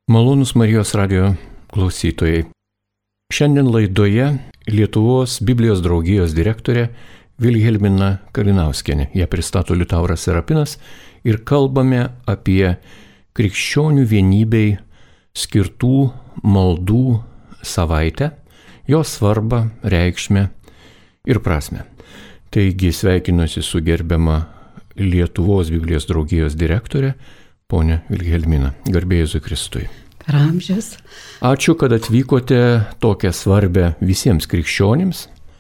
Malonūs Marijos radijo klausytojai. Šiandien laidoje Lietuvos Biblijos draugijos direktorė Vilhelmina Kalinauskienė. Ją pristato Liutauras Serapinas ir kalbame apie krikščionių vienybei skirtų maldų savaitę, jos svarbą, reikšmę ir prasmę. Taigi sveikinuosi su gerbiama Lietuvos Biblijos draugijos direktorė, ponia Vilhelmina. Garbė Jėzui Kristui. Ramžius. Ačiū, kad atvykote tokią svarbę visiems krikščionims,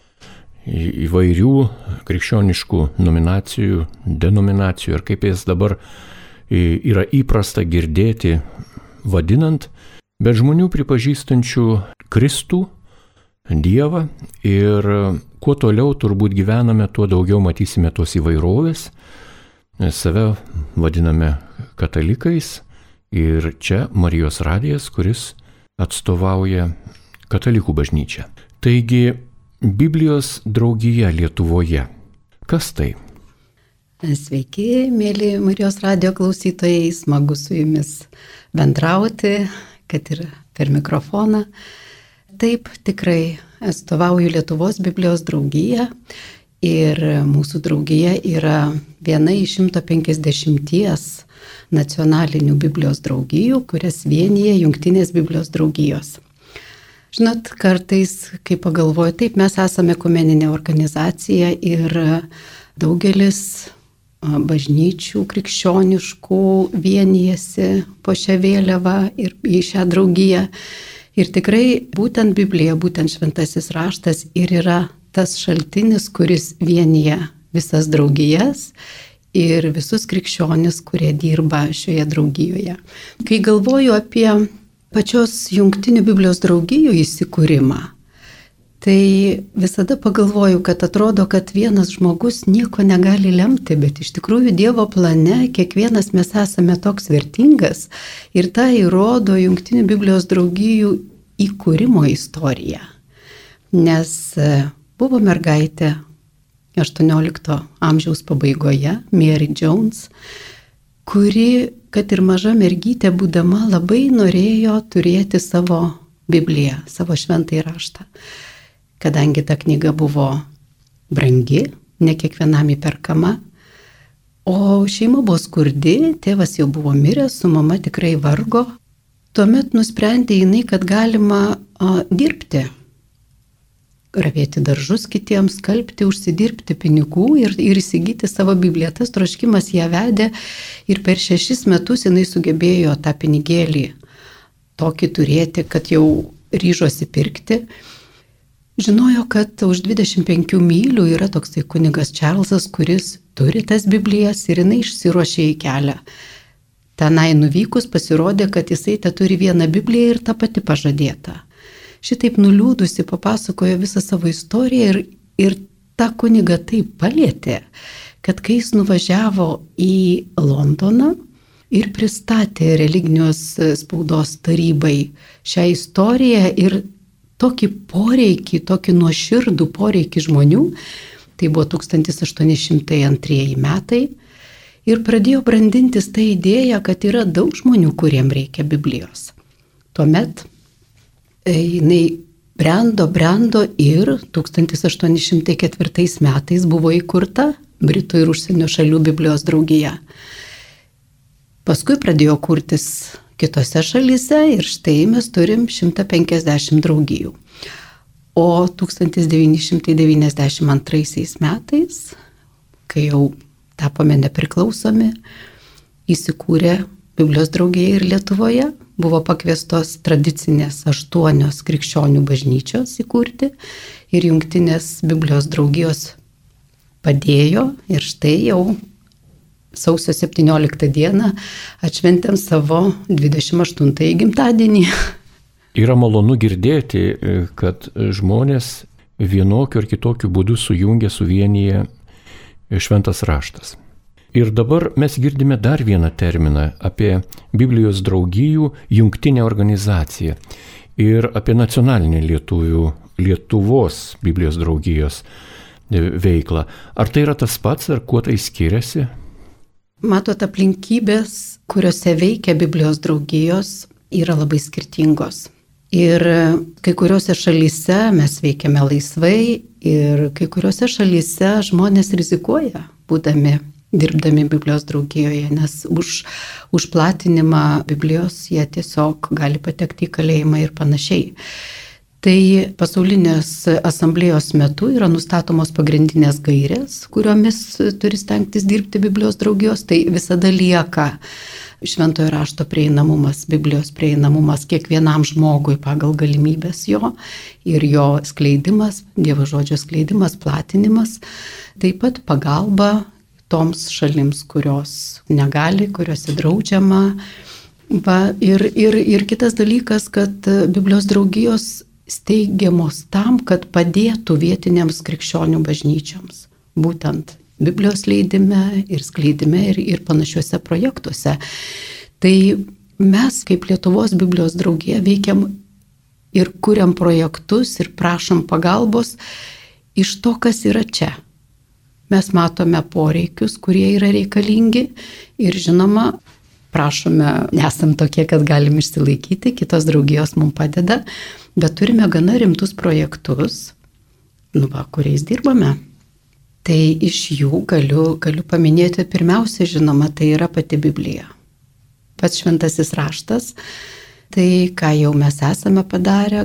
įvairių krikščioniškų nominacijų, denominacijų ir kaip jas dabar yra įprasta girdėti vadinant, bet žmonių pripažįstančių Kristų, Dievą, ir kuo toliau turbūt gyvename, tuo daugiau matysime tos įvairovės. Save vadiname katalikais ir čia Marijos radijas, kuris atstovauja katalikų bažnyčią. Taigi, Biblijos draugija Lietuvoje. Kas tai? Sveiki, mėly Marijos radijo klausytojai, smagu su jumis bendrauti, kad ir per mikrofoną. Taip, tikrai atstovauju Lietuvos Biblijos draugiją. Ir mūsų draugija yra viena iš 150 nacionalinių Biblijos draugijų, kurias vienyje Jungtinės Biblijos draugijos. Žinot, kartais, kai pagalvoju, taip, mes esame ekumeninė organizacija ir daugelis bažnyčių krikščioniškų vienijasi po šią vėliavą ir į šią draugiją. Ir tikrai būtent Biblija, būtent šventasis raštas ir yra tas šaltinis, kuris vienyje visas draugijas ir visus krikščionis, kurie dirba šioje draugijoje. Kai galvoju apie pačios Jungtinių Biblijos draugijų įsikūrimą, tai visada pagalvoju, kad atrodo, kad vienas žmogus nieko negali lemti, bet iš tikrųjų Dievo plane kiekvienas mes esame toks vertingas ir tai įrodo Jungtinių Biblijos draugijų įkūrimo istorija. Nes buvo mergaitė 18 amžiaus pabaigoje, Mary Jones, kuri, kad ir maža mergytė būdama, labai norėjo turėti savo Bibliją, savo šventąjį raštą. Kadangi ta knyga buvo brangi, ne kiekvienam įperkama, o šeima buvo skurdi, tėvas jau buvo miręs, su mama tikrai vargo. Tuomet nusprendė jinai, kad galima dirbti, ravėti daržus kitiems, skalbti, užsidirbti pinigų ir įsigyti savo Bibliją. Tas troškimas ją vedė ir per 6 metus jinai sugebėjo tą pinigėlį tokį turėti, kad jau ryžosi pirkti. Žinojo, kad už 25 mylių yra toksai kunigas Čarlzas, kuris turi tas Biblijas ir jinai išsiruošė į kelią. Tenai nuvykus pasirodė, kad jisai turi vieną Bibliją ir tą pati pažadėtą. Šitaip nuliūdusi papasakojo visą savo istoriją ir tą kunigą taip palėtė, kad kai jis nuvažiavo į Londoną ir pristatė religinios spaudos tarybai šią istoriją ir tokį poreikį, tokį nuoširdų poreikį žmonių, tai buvo 1802 metai, ir pradėjo brandintis tą idėją, kad yra daug žmonių, kuriem reikia Biblijos. Tuomet jinai brendo ir 1804 metais buvo įkurta Britų ir užsienio šalių Biblijos draugija. Paskui pradėjo kurtis kitose šalyse ir štai mes turim 150 draugijų. O 1992 metais, kai jau tapome nepriklausomi, įsikūrė Biblijos draugija ir Lietuvoje. Buvo pakviestos tradicinės 8 krikščionių bažnyčios įkurti ir Jungtinės Biblijos draugijos padėjo ir štai jau sausio 17 dieną atšventėm savo 28 gimtadienį. Yra malonu girdėti, kad žmonės vienokiu ar kitokiu būdu sujungia, suvienyje šventas raštas. Ir dabar mes girdime dar vieną terminą apie Biblijos draugijų jungtinę organizaciją ir apie nacionalinę Lietuvos Biblijos draugijos veiklą. Ar tai yra tas pats, ar kuo tai skiriasi? Matot, aplinkybės, kuriuose veikia Biblijos draugijos, yra labai skirtingos. Ir kai kuriuose šalyse mes veikiame laisvai ir kai kuriuose šalyse žmonės rizikuoja, dirbdami Biblijos draugijoje, nes už platinimą Biblijos jie tiesiog gali patekti į kalėjimą ir panašiai. Tai pasaulinės asamblėjos metu yra nustatomos pagrindinės gairės, kuriomis turi stengtis dirbti Biblijos draugijos, tai visada lieka šventojo rašto prieinamumas, Biblijos prieinamumas kiekvienam žmogui pagal galimybės jo ir jo skleidimas, Dievo žodžio skleidimas, platinimas, taip pat pagalba toms šalims, kurios negali, kuriuose draudžiama. Ir kitas dalykas, kad Biblijos draugijos steigiamos tam, kad padėtų vietinėms krikščionių bažnyčioms. Būtent Biblijos leidime ir skleidime ir panašiuose projektuose. Tai mes kaip Lietuvos Biblijos draugija veikiam ir kuriam projektus ir prašom pagalbos iš to, kas yra čia. Mes matome poreikius, kurie yra reikalingi ir žinoma, prašome, nesam tokie, kad galim išsilaikyti, kitos draugijos mums padeda, bet turime gana rimtus projektus, kuriais dirbame. Tai iš jų galiu paminėti pirmiausia, žinoma, tai yra pati Biblija. Pats šventasis raštas, tai ką jau mes esame padarę,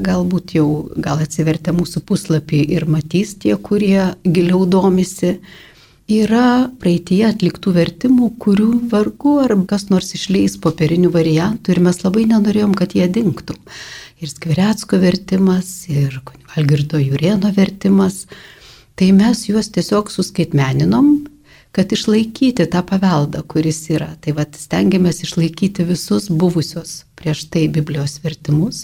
gal atsivertę mūsų puslapį ir matys tie, kurie giliau domisi, yra praeitie atliktų vertimų, kurių vargu ar kas nors išleis popierinių variantų ir mes labai nenorėjom, kad jie dingtų. Ir Skvirecko vertimas, ir Algirdo Jurėno vertimas. Tai mes juos tiesiog suskaitmeninom, kad išlaikyti tą paveldą, kuris yra. Tai stengiamės išlaikyti visus buvusios prieš tai Biblijos vertimus.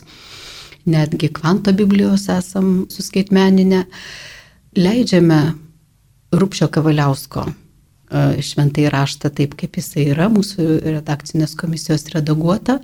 Netgi Kvanto Biblijos esam suskaitmeninę. Leidžiame Rupšio Kavaliausko šventąjį raštą taip, kaip jisai yra, mūsų redakcinės komisijos redaguota.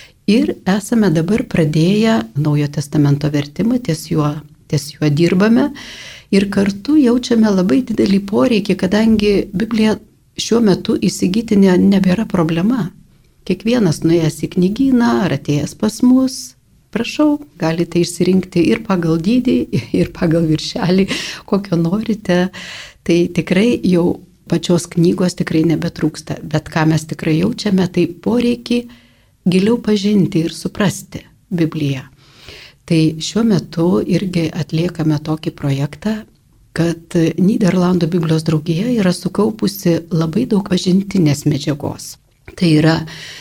Ir esame dabar pradėję Naujojo testamento vertimą, ties juo dirbame. Ir kartu jaučiame labai didelį poreikį, kadangi Bibliją šiuo metu įsigyti nebėra problema. Kiekvienas nuėjęs į knygyną ar atėjęs pas mus, prašau, galite išsirinkti ir pagal dydį, ir pagal viršelį, kokio norite. Tai tikrai jau pačios knygos tikrai nebetrūksta. Bet ką mes tikrai jaučiame, tai poreikį giliau pažinti ir suprasti Bibliją. Tai šiuo metu irgi atliekame tokį projektą, kad Nyderlandų Biblijos draugija yra sukaupusi labai daug pažintinės medžiagos. Tai yra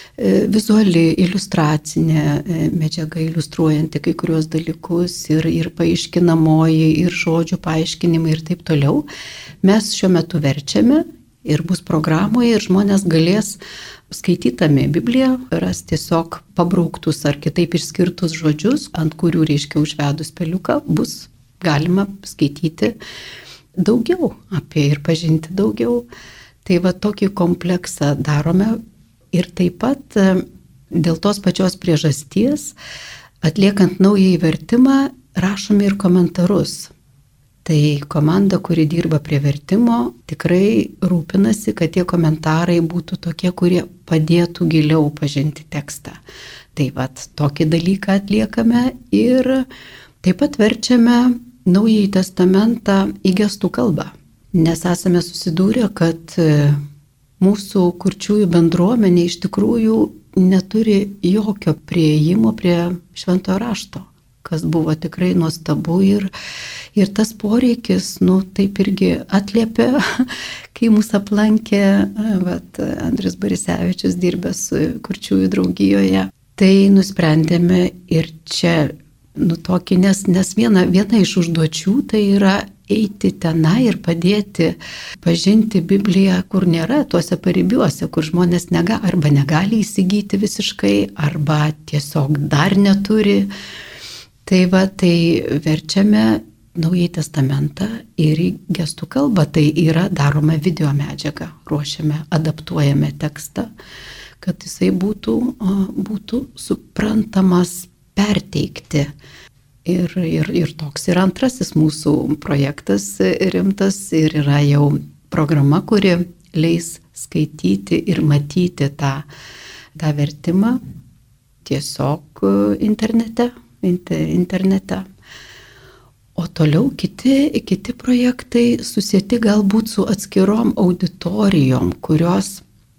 vizuali, iliustracinė medžiaga, iliustruojanti kai kurios dalykus ir paaiškinamoji, ir žodžių paaiškinimai ir taip toliau. Mes šiuo metu verčiame ir bus programoje ir žmonės galės skaitydami Bibliją ras tiesiog pabrauktus ar kitaip išskirtus žodžius, ant kurių reiškia užvedus peliuką, bus galima skaityti daugiau apie ir pažinti daugiau. Tai tokį kompleksą darome ir taip pat dėl tos pačios priežasties, atliekant naująjį vertimą, rašome ir komentarus. Tai komanda, kuri dirba prie vertimo, tikrai rūpinasi, kad tie komentarai būtų tokie, kurie padėtų giliau pažinti tekstą. Tai tokį dalyką atliekame ir taip pat verčiame Naująjį testamentą į gestų kalbą. Nes esame susidūrę, kad mūsų kurčiųjų bendruomenė iš tikrųjų neturi jokio priėjimo prie šventojo rašto, kas buvo tikrai nuostabu ir tas poreikis, taip irgi atliepė, kai mūsų aplankė Andrius Barisevičius, dirbęs kurčiųjų draugijoje. Tai nusprendėme ir čia tokį, nes viena iš užduočių tai yra eiti tenai ir padėti pažinti Bibliją, kur nėra, tuose paribiuose, kur žmonės arba negali įsigyti visiškai, arba tiesiog dar neturi. Tai verčiame Naująjį testamentą ir į gestų kalbą. Tai yra daroma video medžiaga, ruošiame, adaptuojame tekstą, kad jisai būtų suprantamas perteikti. Ir toks yra antrasis mūsų projektas rimtas ir yra jau programa, kuri leis skaityti ir matyti tą vertimą. tiesiog internete. O toliau kiti projektai susieti galbūt su atskirom auditorijom, kurios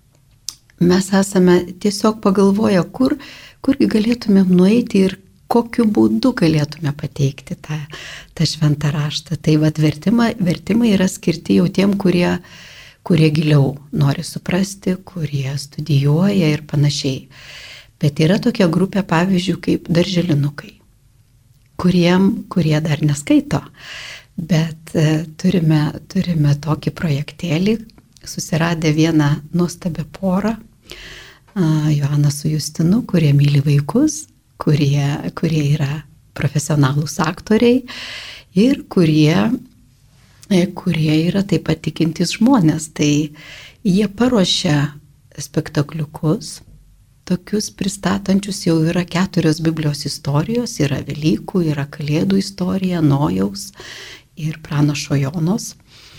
mes esame tiesiog pagalvoję, kurgi galėtumėm nueiti ir kokiu būdu galėtume pateikti tą šventą raštą. Tai vertimai yra skirti jau tiem, kurie giliau nori suprasti, kurie studijuoja ir panašiai. Bet yra tokia grupė, pavyzdžiui, kaip darželinukai, kurie dar neskaito. Bet turime tokį projektėlį, susiradę vieną nuostabią porą, Joaną su Justinu, kurie myli vaikus, kurie yra profesionalūs aktoriai ir kurie yra taip pat tikintys žmonės. Tai jie paruošia spektakliukus, tokius pristatančius, jau yra 4 Biblijos istorijos, yra Velykų, yra Kalėdų istorija, Nojaus ir pranašo Jonos.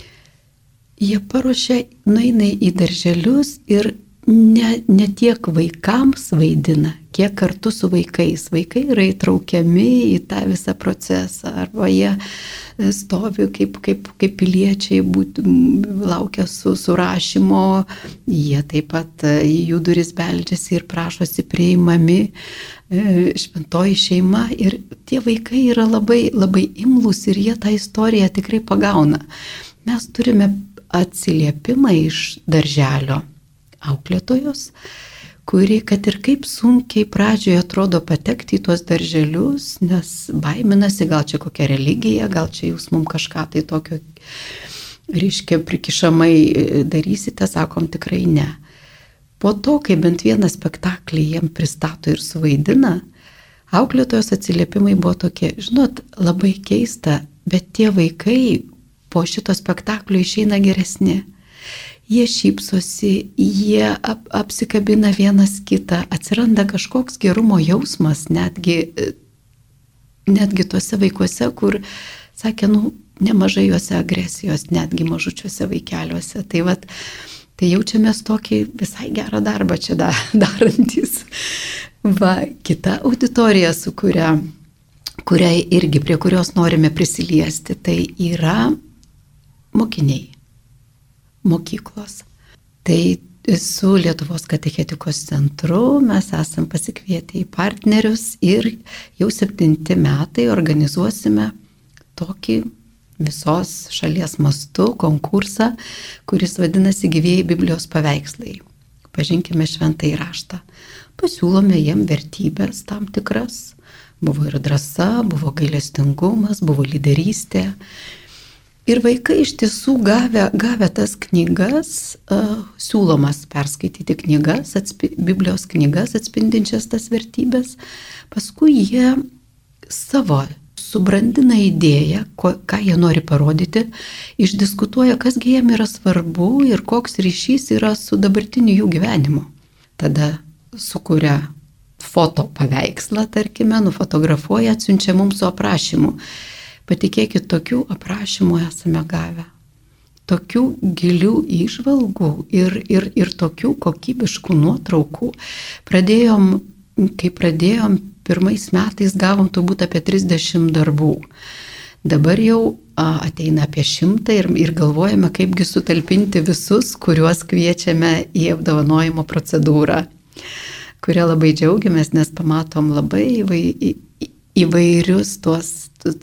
Jie paruošia, nueina į darželius ir ne tiek vaikams vaidina, kiek kartu su vaikais. Vaikai yra įtraukiami į tą visą procesą, arba jie stovi kaip piliečiai, laukia surašymo, jie taip pat į jų duris beldžiasi ir prašosi priimami, šventoji šeima. Ir tie vaikai yra labai, labai imlūs ir jie tą istoriją tikrai pagauna. Mes turime atsiliepimą iš darželio auklėtojos, kuri, kad ir kaip sunkiai pradžioje atrodo patekti į tuos darželius, nes baiminasi, gal čia kokia religija, gal čia jūs mums kažką tai tokio reiškia prikišamai darysite, sakom tikrai ne. Po to, kai bent vieną spektaklį jiem pristato ir suvaidina, auklėtojos atsiliepimai buvo tokie, žinot, labai keista, bet tie vaikai po šito spektaklio išeina geresni. Jie šypsosi, jie apsikabina vienas kitą, atsiranda kažkoks gerumo jausmas, netgi tuose vaikuose, kur, sakė, nemažai juose agresijos, netgi mažučiuose vaikeliuose. Tai jaučiamės tokį visai gerą darbą čia darantis. Kita auditorija, su kuriai irgi prie kurios norime prisiliesti, tai yra mokiniai. Mokyklos. Tai su Lietuvos katechetikos centru mes esam pasikvietę į partnerius ir jau 7 metai organizuosime tokį visos šalies mastu konkursą, kuris vadinasi Gyvieji Biblijos paveikslai. Pažinkime šventąjį raštą. Pasiūlome jiem vertybės tam tikras. Buvo ir drąsa, buvo gailestingumas, buvo lyderystė. Ir vaikai iš tiesų gavę tas knygas, siūlomas perskaityti knygas, Biblijos knygas atspindinčias tas vertybės, paskui jie savo subrandina idėją, ką jie nori parodyti, išdiskutuoja, kasgi jiem yra svarbu ir koks ryšys yra su dabartiniu jų gyvenimu. Tada sukuria foto paveikslą, tarkime, nufotografuoja, atsiunčia mums su aprašymu. Patikėkit, tokių aprašymų esame gavę, tokių gilių įžvalgų ir tokių kokybiškų nuotraukų. Kai pradėjom 1 metais, gavom turbūt apie 30 darbų. Dabar jau ateina apie 100 ir galvojame, kaipgi sutalpinti visus, kuriuos kviečiame į apdovanojimo procedūrą, kurią labai džiaugiamės, nes pamatom labai įvairius tuos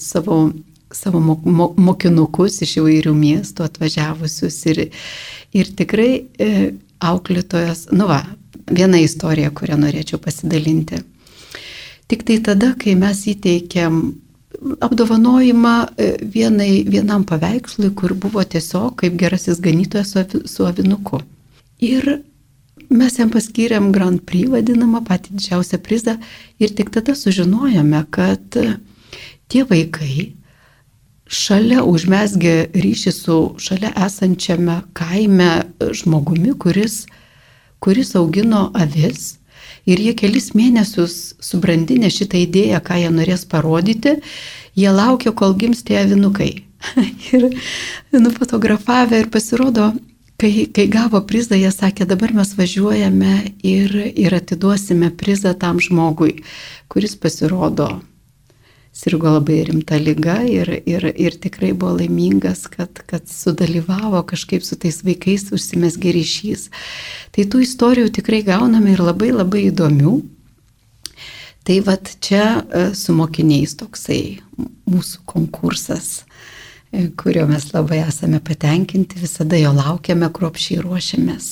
savo mokinukus iš įvairių miestų atvažiavusius ir tikrai auklėtojas, viena istorija, kurią norėčiau pasidalinti. Tik tai tada, kai mes įteikėm apdovanojimą vienam paveikslui, kur buvo tiesiog kaip gerasis ganytojas su avinuku. Ir mes jam paskyrėm Grand Prix vadinamą, patį didžiausią prizą, ir tik tada sužinojome, kad tie vaikai šalia užmesgė ryšį su šalia esančiame kaime žmogumi, kuris augino avis, ir jie kelis mėnesius subrandinę šitą idėją, ką jie norės parodyti, jie laukia, kol gims tie avinukai. Ir nufotografavę, ir pasirodo, Kai gavo prizą, jie sakė, dabar mes važiuojame ir atiduosime prizą tam žmogui, kuris pasirodo sirgo labai rimta liga ir tikrai buvo laimingas, kad sudalyvavo kažkaip su tais vaikais, užsimesgė ryšys. Tai tų istorijų tikrai gauname ir labai labai įdomių. Tai vat čia su mokiniais toksai mūsų konkursas, kurio mes labai esame patenkinti, visada jo laukiame, kruopščiai ruošiamės.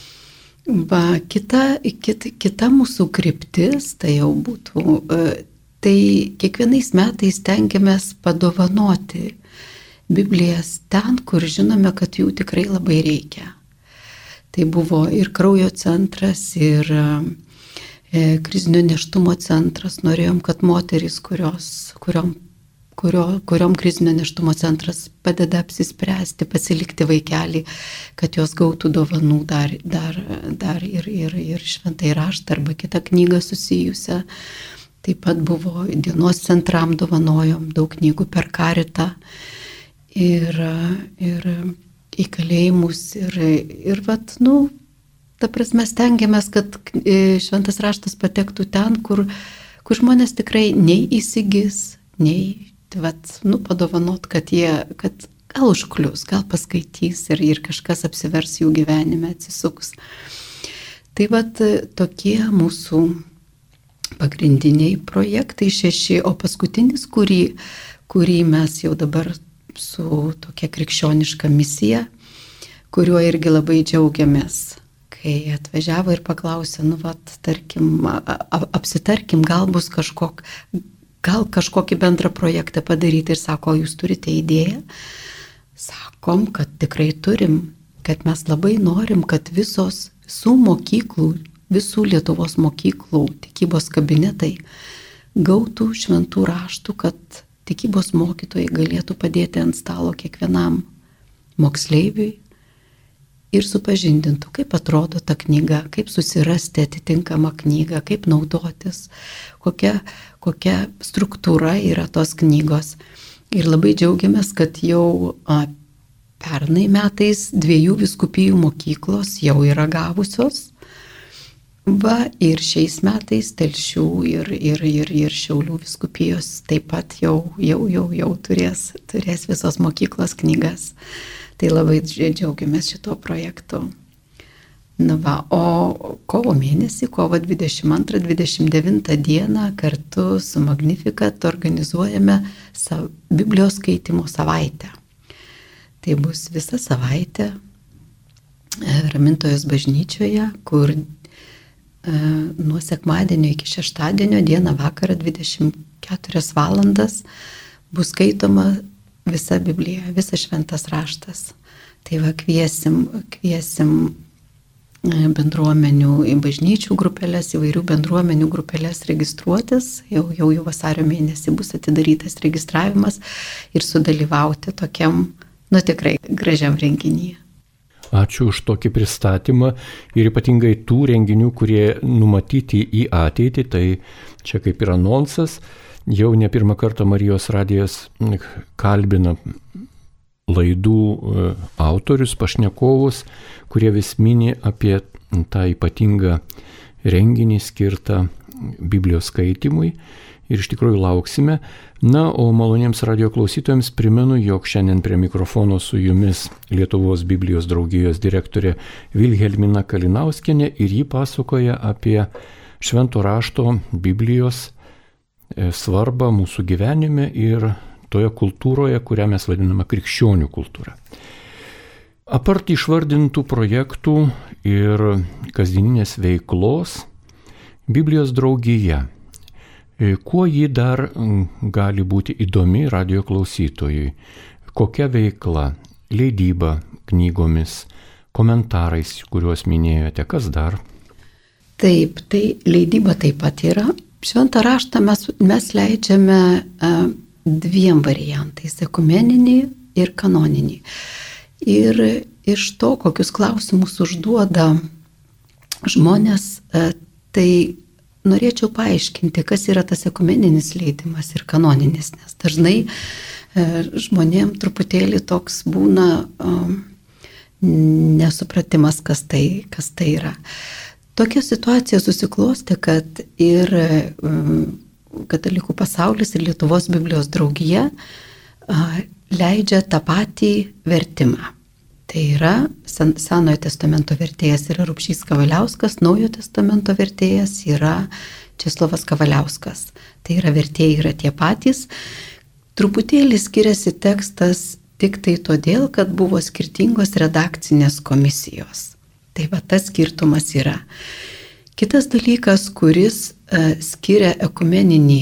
Kita mūsų kryptis, tai jau būtų, tai kiekvienais metais stengiamės padovanoti Biblijas ten, kur žinome, kad jų tikrai labai reikia. Tai buvo ir kraujo centras, ir krizinio nėštumo centras. Norėjom, kad moterys, kuriom krizinio nėštumo centras padeda apsispręsti, pasilikti vaikelį, kad jos gautų dovanų dar ir šventai raštą arba kitą knygą susijusią. Taip pat buvo dienos centram dovanojom daug knygų per Karitą ir į kalėjimus ir ta prasme stengiamės, kad šventas raštas patektų ten, kur žmonės tikrai nei įsigis, nei padovanot, kad gal užklius, gal paskaitys ir kažkas apsivers jų gyvenime, atsisuks. Tai tokie mūsų pagrindiniai projektai 6, o paskutinis, kurį mes jau dabar su tokia krikščioniška misija, kuriuo irgi labai džiaugiamės. Kai atvažiavo ir paklausė, tarkim, apsitarkim, gal bus kažkokį bendrą projektą padaryti ir sako, jūs turite idėją? Sakom, kad tikrai turim, kad mes labai norim, kad visų mokyklų, visų Lietuvos mokyklų tikybos kabinetai gautų šventų raštų, kad tikybos mokytojai galėtų padėti ant stalo kiekvienam moksleiviui ir supažindintų, kaip atrodo ta knyga, kaip susirasti atitinkamą knygą, kaip naudotis, kokia struktūra yra tos knygos. Ir labai džiaugiamės, kad jau pernai metais 2 vyskupijų mokyklos jau yra gavusios. Ir šiais metais Telšių ir Šiaulių vyskupijos taip pat jau turės visos mokyklos knygas. Tai labai džiaugiamės šito projektu. O kovo mėnesį, kovo 22-29 dieną kartu su Magnificat organizuojame Biblijos skaitimo savaitę. Tai bus visa savaitė Ramintojos bažnyčioje, kur nuo sekmadienio iki šeštadienio dieną vakarą 24 valandas bus skaitoma visa Biblija, visas šventas raštas. Tai kviesim bendruomenių į bažnyčių grupelės, įvairių bendruomenių grupelės registruotis. Jau vasario mėnesį bus atidarytas registravimas ir sudalyvauti tokiam, tikrai gražiam renginyje. Ačiū už tokį pristatymą ir ypatingai tų renginių, kurie numatyti į ateitį, tai čia kaip ir anonsas. Jau ne pirmą kartą Marijos radijas kalbina laidų autorius, pašnekovus, kurie vis mini apie tą ypatingą renginį skirtą Biblijos skaitimui. Ir iš tikrųjų lauksime. O maloniems radio klausytojams primenu, jog šiandien prie mikrofono su jumis Lietuvos Biblijos draugijos direktorė Vilhelmina Kalinauskienė ir ji pasakoja apie švento rašto Biblijos svarbą mūsų gyvenime ir toje kultūroje, kurią mes vadiname krikščionių kultūra. Apart išvardintų projektų ir kasdieninės veiklos, Biblijos draugija, kuo ji dar gali būti įdomi radio klausytojui? Kokia veikla, leidyba knygomis, komentarais, kuriuos minėjote, kas dar? Taip, tai leidyba taip pat yra. Šventą raštą mes leidžiame 2 variantais - ekumeninį ir kanoninį. Ir iš to, kokius klausimus užduoda žmonės, tai norėčiau paaiškinti, kas yra tas ekumeninis leidimas ir kanoninis, nes dažnai žmonėm truputėlį toks būna nesupratimas, kas tai yra. Tokia situacija susiklostė, kad ir katalikų pasaulis ir Lietuvos Biblijos draugija leidžia tą patį vertimą. Tai yra Senojo testamento vertėjas yra Rupšys Kavaliauskas, Naujojo testamento vertėjas yra Česlovas Kavaliauskas. Tai yra vertėjai yra tie patys. Truputėlį skiriasi tekstas tik tai todėl, kad buvo skirtingos redakcinės komisijos. Tai va tas skirtumas yra. Kitas dalykas, kuris skiria ekumeninį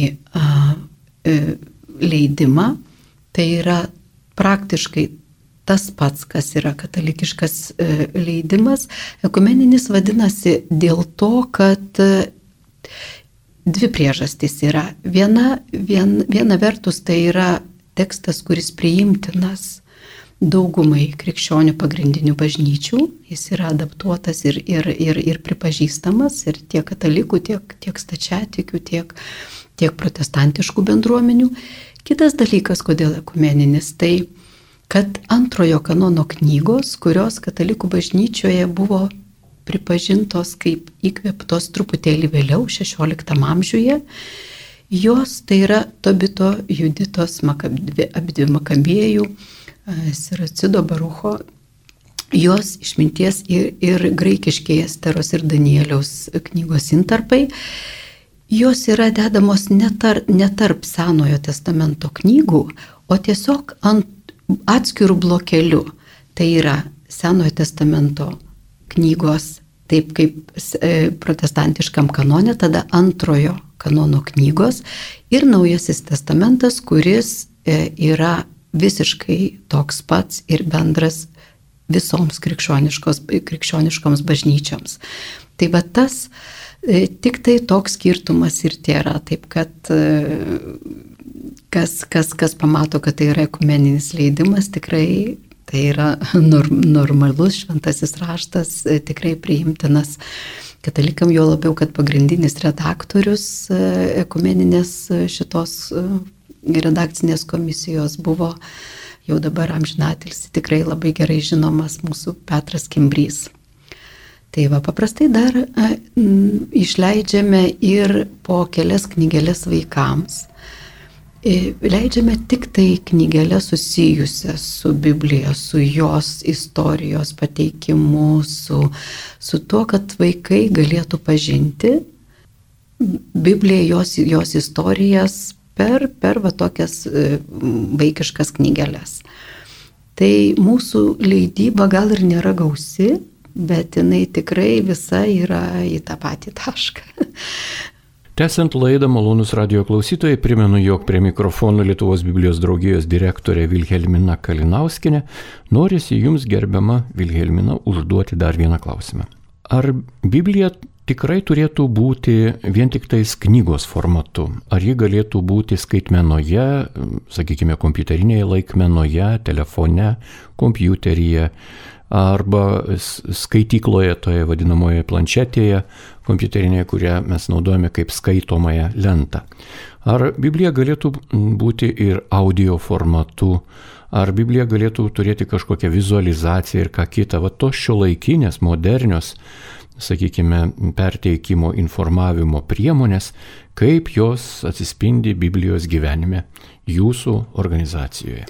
leidimą, tai yra praktiškai tas pats, kas yra katalikiškas leidimas. Ekumeninis vadinasi dėl to, kad dvi priežastys yra. Viena vertus tai yra tekstas, kuris priimtinas daugumai krikščionių pagrindinių bažnyčių. Jis yra adaptuotas ir pripažįstamas ir tiek katalikų, tiek stačiatikių, tiek protestantiškų bendruomenių. Kitas dalykas, kodėl ekumeninis, tai kad antrojo kanono knygos, kurios katalikų bažnyčioje buvo pripažintos kaip įkvėptos truputėlį vėliau, 16 amžiuje, jos tai yra Tobito, Juditos, Abdi Makabėjų, Siracido, Barucho, jos išminties ir graikiškai Esteros ir Danieliaus knygos intarpai, jos yra dedamos ne tarp Senojo testamento knygų, o tiesiog ant atskirų blokelių. Tai yra Senojo testamento knygos, taip kaip protestantiškam kanone, tada antrojo kanono knygos ir Naujasis testamentas, kuris yra visiškai toks pats ir bendras visoms krikščioniškoms bažnyčioms. Tai va tas tik tai toks skirtumas ir tėra, taip kad kas pamato, kad tai yra ekumeninis leidimas, tikrai tai yra normalus šventasis raštas, tikrai priimtinas katalikam, jo labiau, kad pagrindinis redaktorius ekumeninės šitos redakcinės komisijos buvo jau dabar amžinatilsį tikrai labai gerai žinomas mūsų Petras Kimbrys. Tai va, paprastai dar išleidžiame ir po kelias knygelės vaikams. Leidžiame tik tai knygelės susijusias su Biblija, su jos istorijos pateikimu, su tuo, kad vaikai galėtų pažinti Bibliją, jos istorijas per va tokias vaikiškas knygelės. Tai mūsų leidyba gal ir nėra gausi, bet jinai tikrai visa yra į tą patį tašką. Tęsiant laidą, malonūs radijo klausytojai, primenu, jog prie mikrofono Lietuvos Biblijos draugijos direktorė Vilhelmina Kalinauskienė norisi jums, gerbiama Vilhelmina, užduoti dar vieną klausimą. Ar Biblija tikrai turėtų būti vien tik tais knygos formatu? Ar ji galėtų būti skaitmenoje, sakykime, kompiuterinėje laikmenoje, telefone, kompiuteryje, arba skaitykloje, toje vadinamoje planšetėje kompiuterinėje, kurią mes naudojame kaip skaitomąją lentą? Ar Biblija galėtų būti ir audio formatu? Ar Biblija galėtų turėti kažkokią vizualizaciją ir ką kitą? Va tos šiuolaikinės, modernios, sakykime, perteikimo informavimo priemonės, kaip jos atsispindi Biblijos gyvenime jūsų organizacijoje?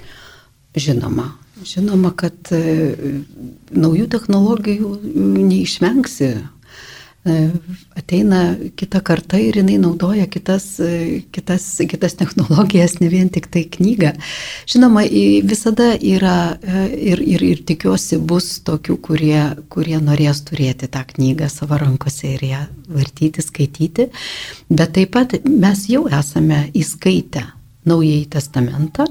Žinoma, kad naujų technologijų neišvengsi. Ateina kita karta ir jinai naudoja kitas technologijas, ne vien tik tai knygą. Žinoma, visada yra ir tikiuosi bus tokių, kurie norės turėti tą knygą savo rankose ir ją vartyti, skaityti. Bet taip pat mes jau esame įskaitę Naująjį testamentą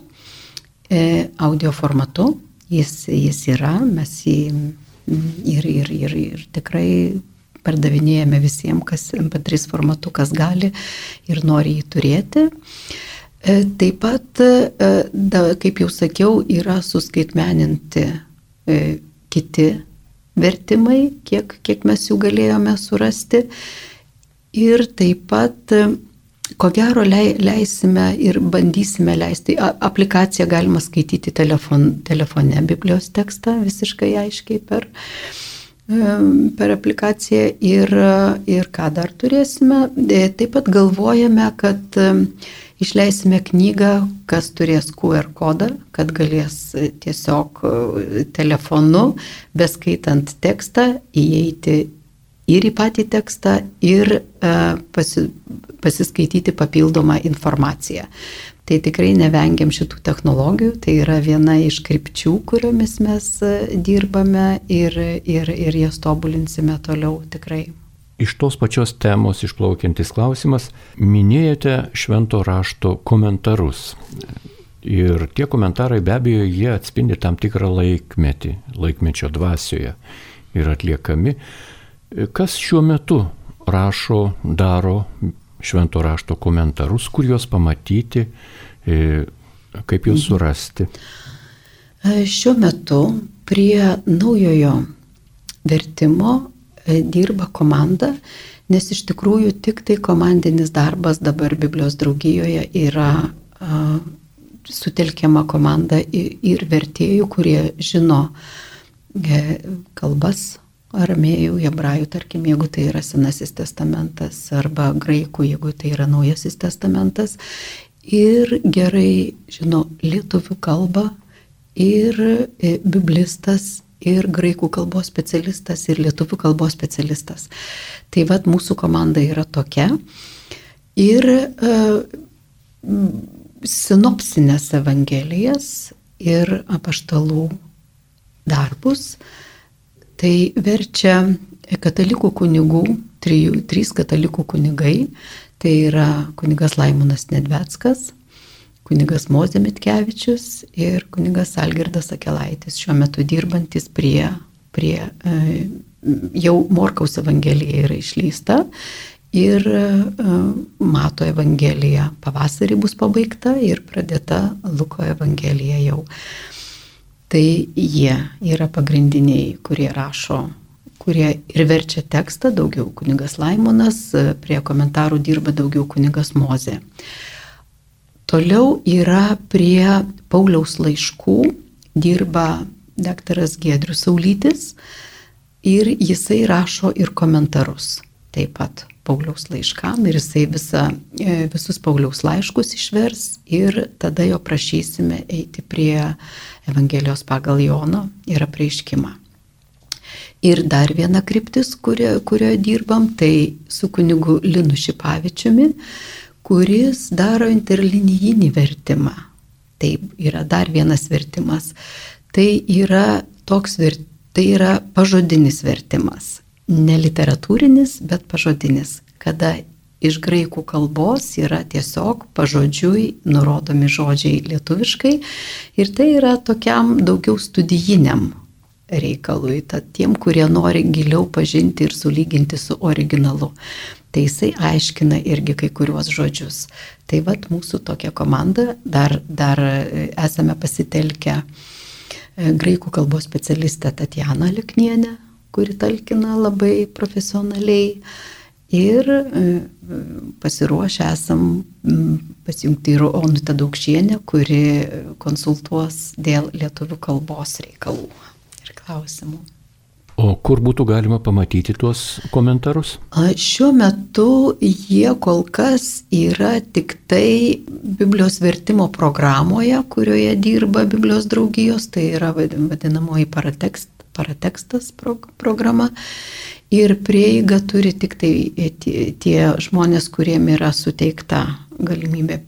audio formatu. Jis yra, mes jį ir tikrai pardavinėjame visiems, kas MP3 formatu, kas gali ir nori jį turėti. Taip pat, kaip jau sakiau, yra suskaitmeninti kiti vertimai, kiek mes jų galėjome surasti. Ir taip pat ko gero leisime ir bandysime leisti. Aplikaciją galima skaityti telefone, Biblijos tekstą visiškai aiškiai per aplikaciją ir ką dar turėsime. Taip pat galvojame, kad išleisime knygą, kas turės QR kodą, kad galės tiesiog telefonu, beskaitant tekstą, įeiti ir į patį tekstą, ir pasiskaityti papildomą informaciją. Tai tikrai nevengiam šitų technologijų, tai yra viena iš krypčių, kuriomis mes dirbame ir jas tobulinsime toliau tikrai. Iš tos pačios temos išplaukiantis klausimas, minėjote švento rašto komentarus. Ir tie komentarai be abejo, jie atspindi tam tikrą laikmetį, laikmečio dvasioje ir atliekami. Kas šiuo metu daro švento rašto komentarus, kur juos pamatyti, kaip juos surasti? Šiuo metu prie naujojo vertimo dirba komanda, nes iš tikrųjų tik tai komandinis darbas dabar Biblijos draugijoje yra sutelkiama komanda ir vertėjų, kurie žino kalbas, aramėjų, hebrajų, tarkim, jeigu tai yra Senasis testamentas, arba graikų, jeigu tai yra Naujasis testamentas, ir gerai žino lietuvių kalbą, ir biblistas, ir graikų kalbos specialistas, ir lietuvių kalbos specialistas. Tai vat mūsų komanda yra tokia. Ir sinopsinės evangelijas ir apaštalų darbus tai verčia katalikų kunigų, trys katalikų kunigai, tai yra kunigas Laimonas Nedveckas, kunigas Mozė Mitkevičius ir kunigas Algirdas Akelaitis, šiuo metu dirbantis prie jau Morkaus evangelija yra išleista ir Mato evangelija pavasarį bus pabaigta ir pradėta Luko evangelija jau. Tai jie yra pagrindiniai, kurie rašo, kurie ir verčia tekstą, daugiau kunigas Laimonas, prie komentarų dirba daugiau kunigas Mozė. Toliau yra prie Pauliaus laiškų, dirba daktaras Giedrius Saulytis ir jisai rašo ir komentarus. Taip pat Pauliaus laiškam ir jisai visus Pauliaus laiškus išvers ir tada jo prašysime eiti prie Evangelijos pagal Joną ir apreiškimą. Ir dar viena kryptis, kurioje dirbam, tai su kunigu Linu Šipavičiumi, kuris daro interlinijinį vertimą. Tai yra dar vienas vertimas. Tai yra pažodinis vertimas. Ne literatūrinis, bet pažodinis, kada iš graikų kalbos yra tiesiog pažodžiui nurodomi žodžiai lietuviškai ir tai yra tokiam daugiau studijiniam reikalui, tad tiem, kurie nori giliau pažinti ir sulyginti su originalu. Tai jisai aiškina irgi kai kuriuos žodžius. Tai vat mūsų tokia komanda, dar esame pasitelkę graikų kalbos specialistę Tatjaną Liknienę, kuri talkina labai profesionaliai ir pasiruošę esam pasijungti ir Onutę Daukšienę, kuri konsultuos dėl lietuvių kalbos reikalų ir klausimų. O kur būtų galima pamatyti tuos komentarus? Šiuo metu jie kol kas yra tik tai Biblijos vertimo programoje, kurioje dirba Biblijos draugijos, tai yra vadinamoji paratekstas programa. Ir prieigą turi tik tai tie žmonės, kuriem yra suteikta galimybė,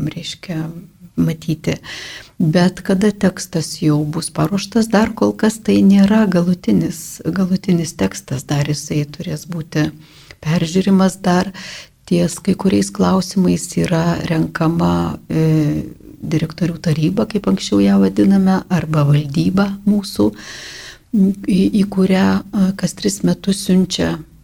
matyti. Bet kada tekstas jau bus paruoštas, dar kol kas tai nėra galutinis tekstas, dar jisai turės būti peržiūrimas, dar ties kai kuriais klausimais yra renkama direktorių taryba, kaip anksčiau ją vadiname, arba valdyba mūsų, į kurią kas 3 metus siunčia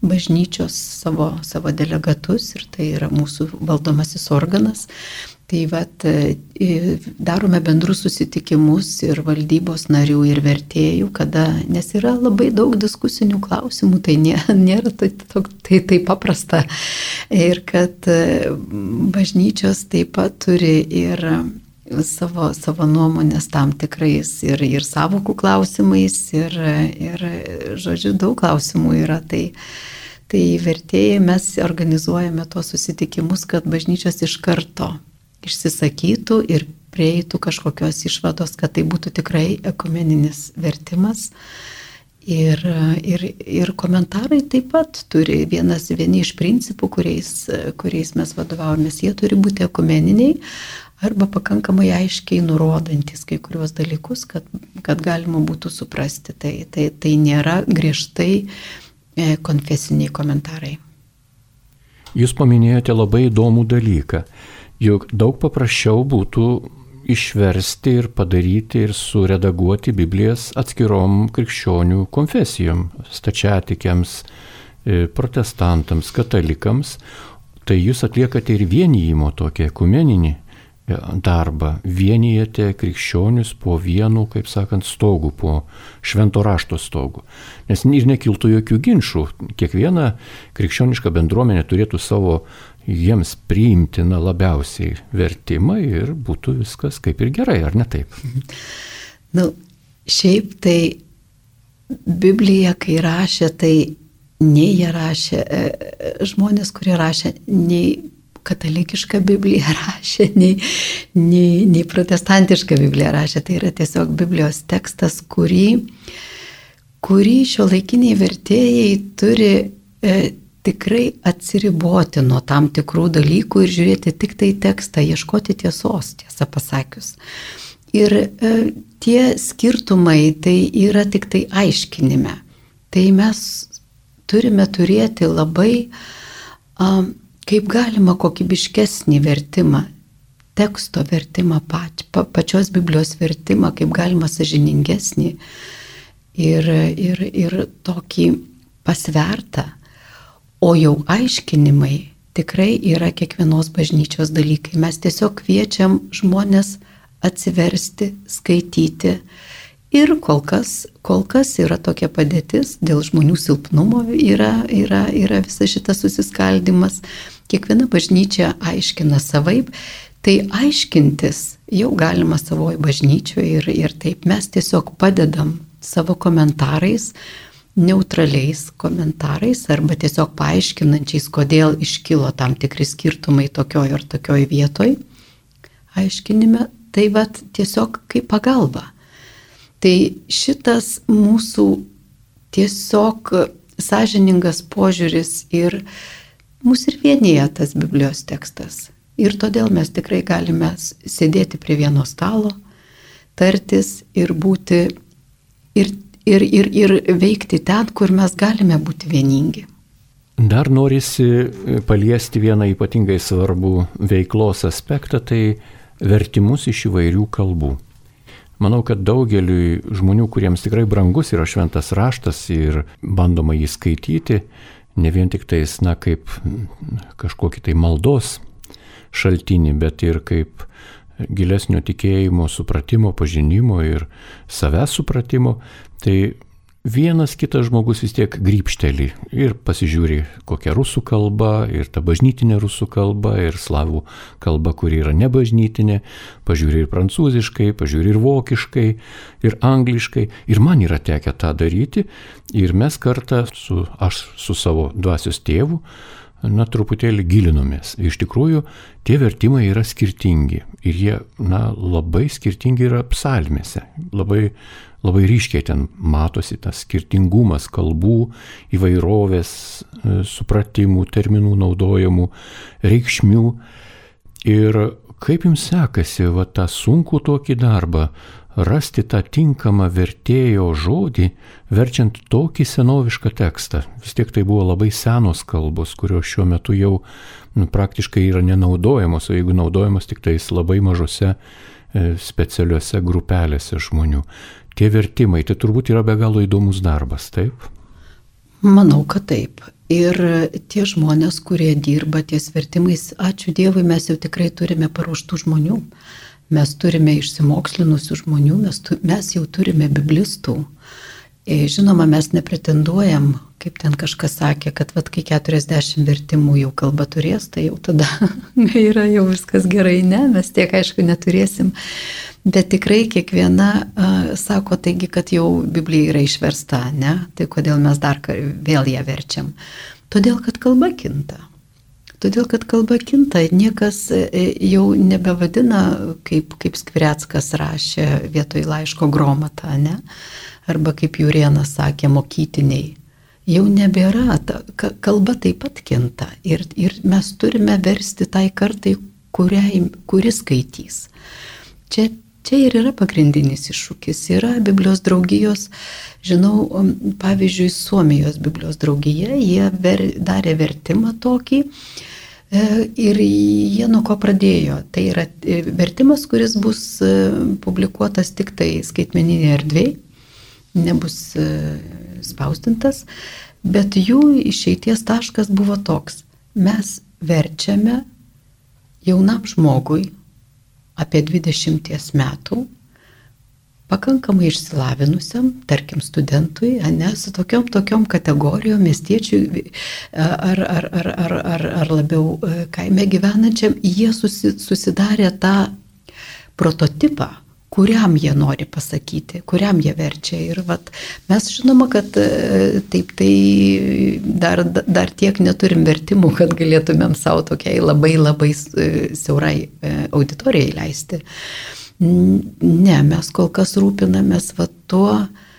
bažnyčios savo delegatus ir tai yra mūsų valdomasis organas. Tai darome bendrus susitikimus ir valdybos narių ir vertėjų, nes yra labai daug diskusinių klausimų, tai nėra tai paprasta. Ir kad bažnyčios taip pat turi ir savo nuomonės tam tikrais ir savokų klausimais ir žodžiu, daug klausimų yra. Tai vertėjai mes organizuojame tos susitikimus, kad bažnyčios iš karto išsisakytų ir prieitų kažkokios išvados, kad tai būtų tikrai ekumeninis vertimas. Ir komentarai taip pat turi vieni iš principų, kuriais mes vadovaujamės, jie turi būti ekumeniniai arba pakankamai aiškiai nurodantis kai kurios dalykus, kad galima būtų suprasti. Tai nėra griežtai konfesiniai komentarai. Jūs paminėjote labai įdomų dalyką. Juk daug paprasčiau būtų išversti ir padaryti ir suredaguoti Biblijas atskirom krikščionių konfesijom, stačiatikiams, protestantams, katalikams. Tai jūs atliekate ir vienijimo tokį ekumeninį darbą, vienijate krikščionius po vienu, kaip sakant, stogu, po švento rašto stogu. Nes ir nekiltų jokių ginčų. Kiekviena krikščioniška bendruomenė turėtų savo jiems priimtina labiausiai vertimą ir būtų viskas kaip ir gerai, ar ne taip? Šiaip tai Biblija, kai rašė, tai nei jie rašė, žmonės, kurie rašė, nei katalikišką Bibliją rašė, nei protestantišką Bibliją rašė. Tai yra tiesiog Biblijos tekstas, kurį šiuolaikiniai vertėjai turi tikrai atsiriboti nuo tam tikrų dalykų ir žiūrėti tik tai tekstą, ieškoti tiesos, tiesą pasakius. Ir tie skirtumai tai yra tik tai aiškinime. Tai mes turime turėti labai kaip galima kokybiškesnį vertimą, teksto vertimą, pačios Biblijos vertimą, kaip galima sąžiningesnį ir tokį pasvertą. O jau aiškinimai tikrai yra kiekvienos bažnyčios dalykai. Mes tiesiog kviečiam žmonės atsiversti, skaityti. Ir kol kas yra tokia padėtis, dėl žmonių silpnumo yra visas šitas susiskaldimas. Kiekviena bažnyčia aiškina savaip. Tai aiškintis jau galima savoje bažnyčioje ir taip mes tiesiog padedam savo komentarais, neutraliais komentarais arba tiesiog paaiškinančiais, kodėl iškilo tam tikri skirtumai tokioj ar tokioj vietoj aiškinime, tai tiesiog kaip pagalba. Tai šitas mūsų tiesiog sąžiningas požiūris ir mūsų ir vienyje tas Biblijos tekstas. Ir todėl mes tikrai galime sėdėti prie vieno stalo, tartis ir būti ir veikti ten, kur mes galime būti vieningi. Dar norisi paliesti vieną ypatingai svarbų veiklos aspektą, tai vertimus iš įvairių kalbų. Manau, kad daugeliui žmonių, kuriems tikrai brangus yra šventas raštas ir bandoma jį skaityti, ne vien tik tais, kaip kažkokį tai maldos šaltinį, bet ir kaip gilesnio tikėjimo, supratimo, pažinimo ir savęs supratimo, tai vienas kitas žmogus vis tiek grybšteli ir pasižiūri kokią rusų kalbą, ir ta bažnytinė rusų kalba, ir slavų kalba, kuri yra nebažnytinė, pažiūri ir prancūziškai, pažiūri ir vokiškai, ir angliškai. Ir man yra tekę tą daryti. Ir mes kartą, aš su savo dvasios tėvu, truputėlį gilinomės. Iš tikrųjų, tie vertimai yra skirtingi. Ir jie, labai skirtingi yra psalmėse. Labai ryškiai ten matosi tas skirtingumas kalbų, įvairovės, supratimų, terminų naudojamų, reikšmių. Ir kaip jums sekasi tą sunkų tokį darbą, rasti tą tinkamą vertėjo žodį, verčiant tokį senovišką tekstą. Vis tiek tai buvo labai senos kalbos, kurios šiuo metu jau praktiškai yra nenaudojamos, o jeigu naudojamos tik tais labai mažose specialiuose grupelėse žmonių. Tie vertimai, tai turbūt yra be galo įdomus darbas, taip? Manau, kad taip. Ir tie žmonės, kurie dirba ties vertimais, ačiū Dievui, mes jau tikrai turime paruoštų žmonių. Mes turime išsimokslinusių žmonių, mes jau turime biblistų. Žinoma, mes nepretenduojam, kaip ten kažkas sakė, kad kai 40 vertimų jau kalba turės, tai jau tada yra jau viskas gerai. Ne, mes tiek aišku neturėsim. Bet tikrai kiekviena sako, taigi, kad jau Biblija yra išversta, ne? Tai kodėl mes dar vėl ją verčiam? Todėl, kad kalba kinta. Niekas jau nebevadina, kaip Skvireckas rašė vietoj laiško Gromata, ne? Arba kaip Jurėnas sakė, mokytiniai. Jau nebėra, kalba taip pat kinta. Ir mes turime versti tai kartai, kuris skaitys. Čia ir yra pagrindinis iššūkis. Yra Biblijos draugijos, žinau, pavyzdžiui, Suomijos Biblijos draugija, jie darė vertimą tokį. Ir jie nuo ko pradėjo. Tai yra vertimas, kuris bus publikuotas tik tai skaitmeninėje erdvėje, nebus spausdintas, bet jų išeities taškas buvo toks. Mes verčiame jaunam žmogui apie 20 metų, pakankamai išsilavinusiam, tarkim studentui, ne, su tokiom kategorijom, miestiečiui ar labiau kaime gyvenančiam, jie susidarė tą prototipą, kuriam jie nori pasakyti, kuriam jie verčia. Ir mes žinoma, kad taip tai dar tiek neturim vertimų, kad galėtumėm savo tokiai labai siaurai auditorijai leisti. Ne, mes kol kas rūpinamės tuo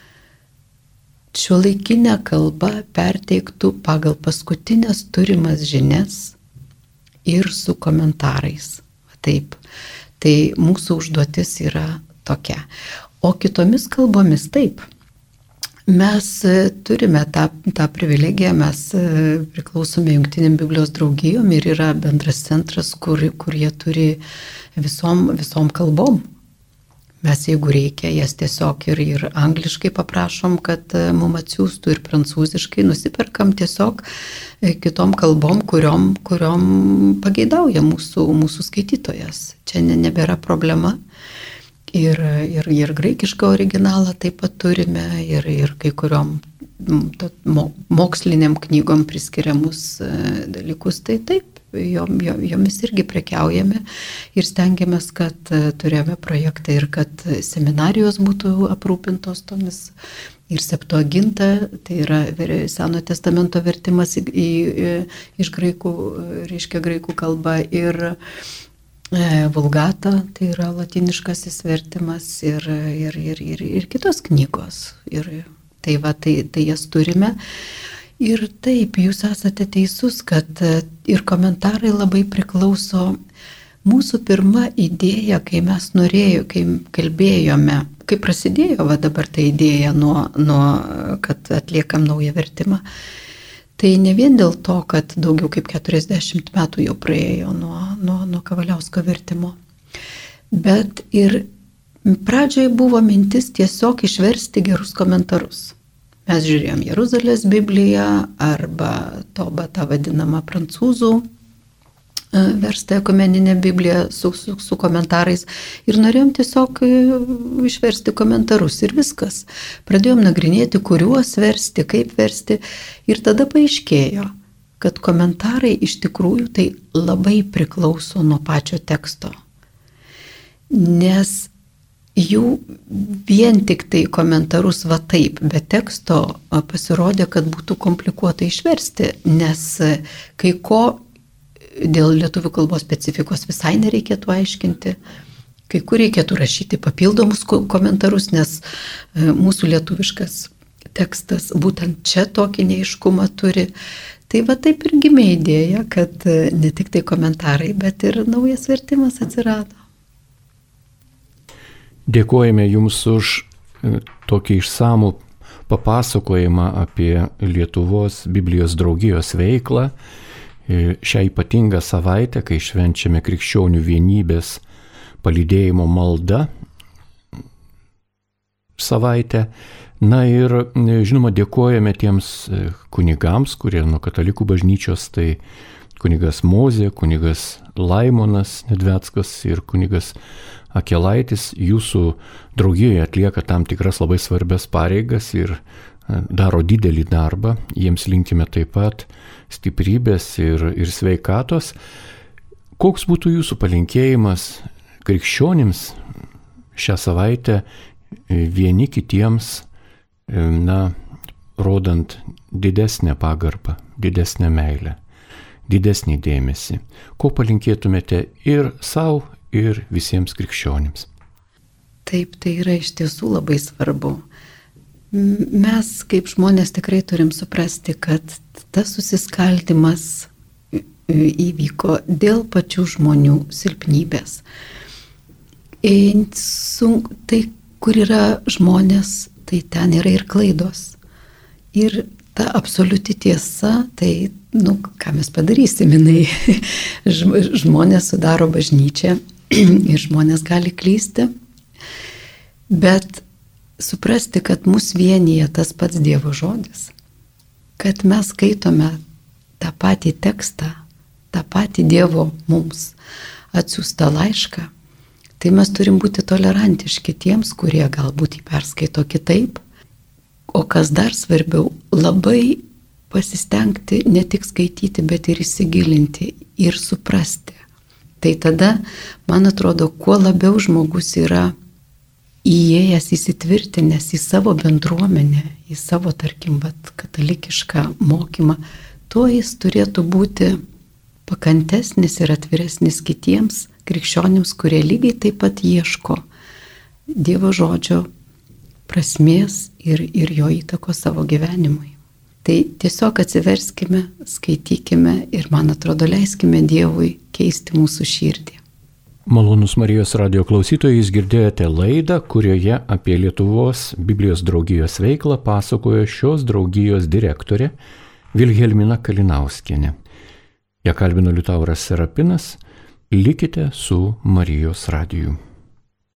šiuolaikinę kalbą perteiktų pagal paskutinės turimas žinias ir su komentarais. Taip. Tai mūsų užduotis yra tokia. O kitomis kalbomis taip. Mes turime tą privilegiją, mes priklausome Jungtinėm Biblijos draugijom ir yra bendras centras, kur jie turi visom kalbom. Mes, jeigu reikia, jas tiesiog ir angliškai paprašom, kad mum atsiųstų, ir prancūziškai nusiperkam tiesiog kitom kalbom, kuriom pageidauja mūsų skaitytojas. Čia nebėra problema. Ir graikišką originalą taip pat turime, ir kai kuriom moksliniam knygom priskiriamus dalykus, tai taip. Jomis irgi prekiaujame ir stengiamės, kad turėjome projektą ir kad seminarijos būtų aprūpintos tomis. Ir Septuaginta, tai yra Senojo testamento vertimas iš graikų, reiškia graikų kalba, ir Vulgata, tai yra latiniškasis vertimas, ir kitos knygos. Ir tai jas turime. Ir taip, jūs esate teisus, kad ir komentarai labai priklauso. Mūsų pirma idėja, kai mes kai kalbėjome, kai prasidėjo dabar ta idėja kad atliekam naują vertimą, tai ne vien dėl to, kad daugiau kaip 40 metų jau praėjo nuo Kavaliausko vertimo, bet ir pradžioje buvo mintis tiesiog išversti gerus komentarus. Mes žiūrėjom Jeruzalės Bibliją arba tą vadinamą prancūzų verstą ekumeninę Bibliją su komentarais ir norėjom tiesiog išversti komentarus ir viskas. Pradėjom nagrinėti, kuriuos versti, kaip versti, ir tada paaiškėjo, kad komentarai iš tikrųjų tai labai priklauso nuo pačio teksto. Nes jų vien tik tai komentarus taip, be teksto pasirodė, kad būtų komplikuota išversti, nes kai ko dėl lietuvių kalbos specifikos visai nereikėtų aiškinti, kai kur reikėtų rašyti papildomus komentarus, nes mūsų lietuviškas tekstas būtent čia tokį neaiškumą turi. Tai taip ir gimė idėja, kad ne tik tai komentarai, bet ir naujas vertimas atsirado. Dėkojame Jums už tokį išsamų papasakojimą apie Lietuvos Biblijos draugijos veiklą. Šią ypatingą savaitę, kai švenčiame krikščionių vienybės palydėjimo maldą savaitę, Na ir žinoma, dėkojame tiems kunigams, kurie nuo katalikų bažnyčios, tai kunigas Mozė, kunigas Laimonas Nedveckas ir kunigas Akelaitis, jūsų draugijoje atlieka tam tikras labai svarbias pareigas ir daro didelį darbą. Jiems linkime taip pat stiprybės ir sveikatos. Koks būtų jūsų palinkėjimas krikščionims šią savaitę vieni kitiems, rodant didesnę pagarbą, didesnę meilę, didesnį dėmesį? Ko palinkėtumėte ir savo, ir visiems krikščionims? Taip, tai yra iš tiesų labai svarbu. Mes kaip žmonės tikrai turim suprasti, kad tas susiskaldimas įvyko dėl pačių žmonių silpnybės. Tai, kur yra žmonės, tai ten yra ir klaidos. Ir ta absoliuti tiesa, tai, ką mes padarysim, žmonės sudaro bažnyčią ir žmonės gali klysti, bet suprasti, kad mus vienyje tas pats Dievo žodis, kad mes skaitome tą patį tekstą, tą patį Dievo mums atsiųstą laišką, tai mes turim būti tolerantiški tiems, kurie galbūt jį perskaito kitaip, o kas dar svarbiau, labai pasistengti ne tik skaityti, bet ir įsigilinti ir suprasti. Tai tada, man atrodo, kuo labiau žmogus yra įėjęs, įsitvirtinęs į savo bendruomenę, į savo, tarkim, katalikišką mokymą, tuo jis turėtų būti pakantesnis ir atviresnis kitiems krikščionims, kurie lygiai taip pat ieško Dievo žodžio prasmės ir jo įtako savo gyvenimui. Tai tiesiog atsiverskime, skaitykime ir, man atrodo, leiskime Dievui keisti mūsų širdį. Malonus Marijos radijo klausytojai, jūs girdėjote laidą, kurioje apie Lietuvos Biblijos draugijos veiklą pasakojo šios draugijos direktorė Vilhelmina Kalinauskienė. Ja kalbino Liutauras Serapinas. Likite su Marijos radiju.